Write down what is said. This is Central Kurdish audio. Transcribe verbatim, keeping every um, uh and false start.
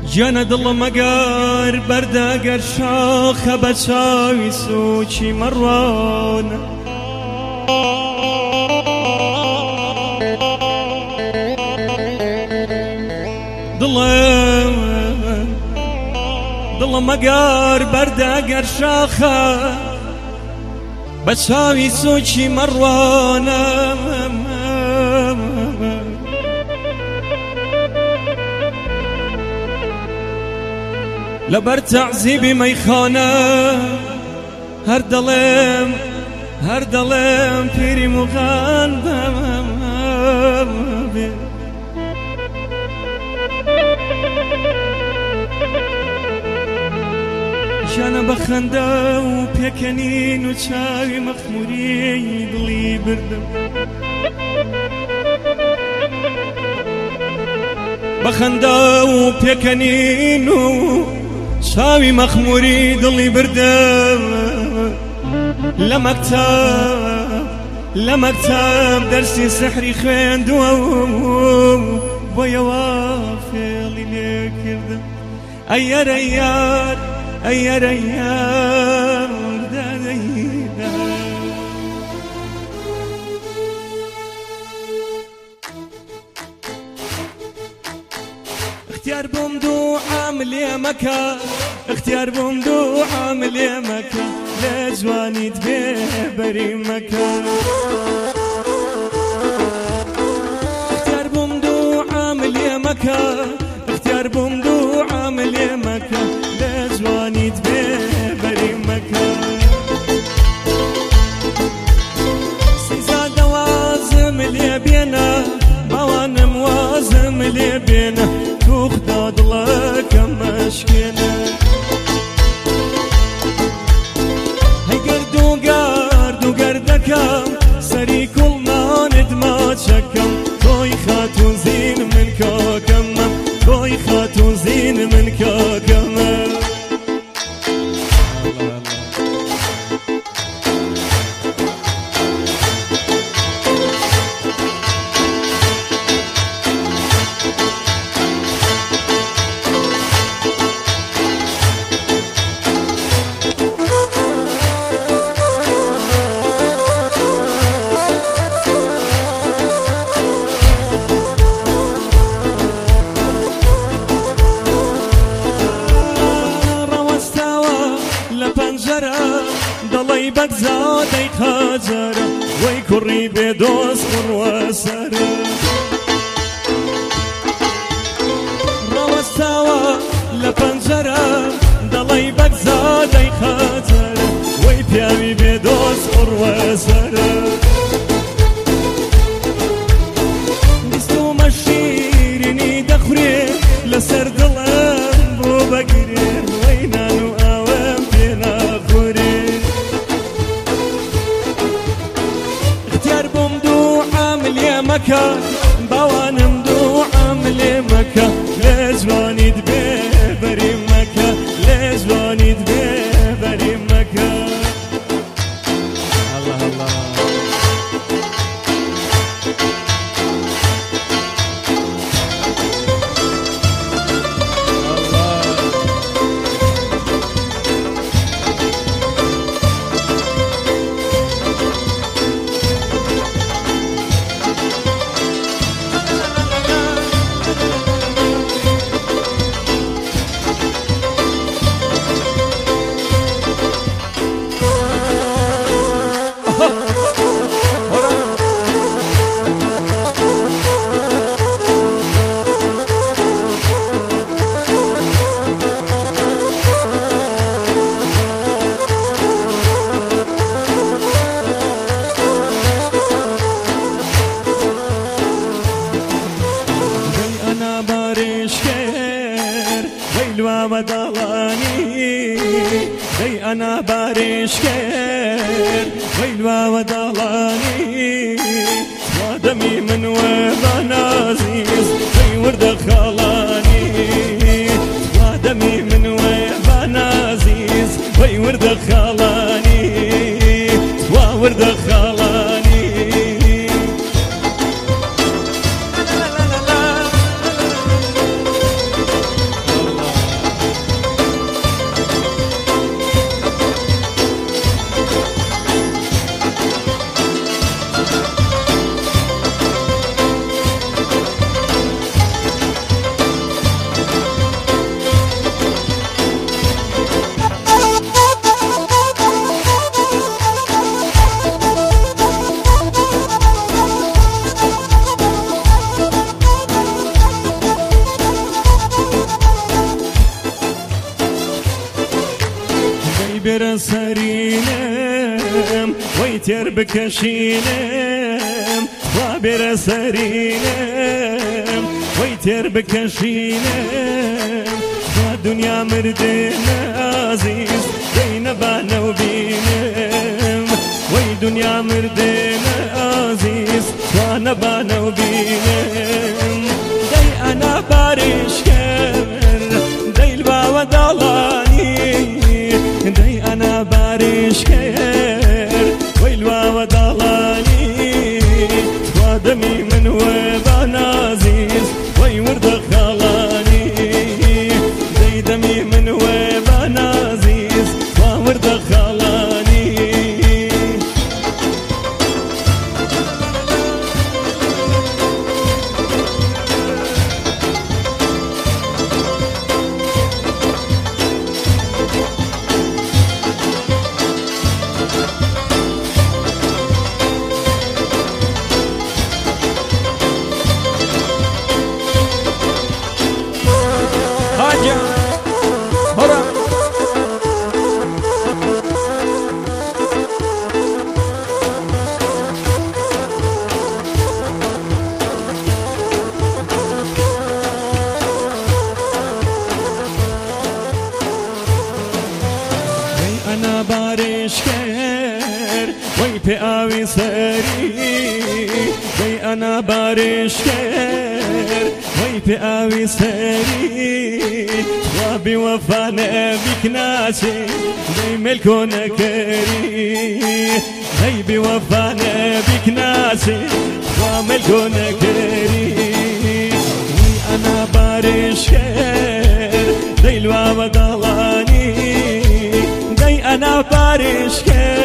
جانا دڵ مەگەر بەردەگەر شاخە بە چاوی سوچی مەڕوانە دڵم دڵم مەگەر بەردەگەر شاخە بە چاوی سوچی مەڕوانە لبر تعذیبی میخانه هر دلم هر دلم پیری مغان جانا بخنده و پیکنین و چاوی مخموری دلی بردم بخنده و پیکنین و شاوی مخموری دلی بردم لمكتب لمكتب درسي سحري خويندوم بويا وافي لي كردم ايار ايار ايار ايار دايدا اختيار بومدو عامل يا مكان اختيار بومدو عامل يا مكان لجواني تبيبري مكان اختيار بومدو عامل يا مكان اختيار بومدو عامل يا مكان لجواني تبيبري مكان سيزاد وازم اللي بينا موان موازم اللي بينا تخداد لك مشكلة هاي قردو قردو قردكم سري كل ما ندما تشكم توي خاتون زين من كاكم توي خاتون زين من كاكم دڵی بەگزادەی خاجەرە وەی کوڕی بێدۆست بڕوەسەرە ڕەوەستاوە لە پەنجەرە دڵی بەگزادەی خاجەرە وەی پیاوی بێدۆست بڕوەسەرە بیستومە شیرینی دەخورێ لەسەر دڵم بۆ بەگرێ وەی نان و ئاوەم پێ ناخورێ مكان بوانم دو عامل مكان لجواني تبيبري مكان لجواني تبيبري مكان الله الله دي أنا بارشكر ويلوا ودلاني ودمي من وضع عزيز في ورد خلاني ودمي من وضع عزيز في ورد خلاني وورد خلاني الله بێرە سەرینم وەی تێر بکەشینم وا بێرە سەرینم وەی تێر بکەشینم وا دنیا مردنە عزیز دەی نەبانە و بینم وەی دنیا مردنە عزیز وا نەبانە و بینم دەی ئەنا بارشکەر دەی باوە داڵانی دەی ئەنا بارشکەر وەی باوە داڵانی وا دەمی من وێ بانازیز وەی وردە خاڵانی دەی دەمی من وێ بانازیز وا وردە خاڵانی ئەنا بارشکەر وەی پێ ئاوی سەری دەی ئەنا بارشکەر وەی پێ ئاوی سەری وا بێوەفا نەبیک ناچێ دەی مێلکۆ نەکەری دەی بێوەفا نەبیک ناچێ وا مێلکۆ نەکەری وەی ئەنا بارشکەر دەی لواوە داڵانی دەی ئەنا بارشکەر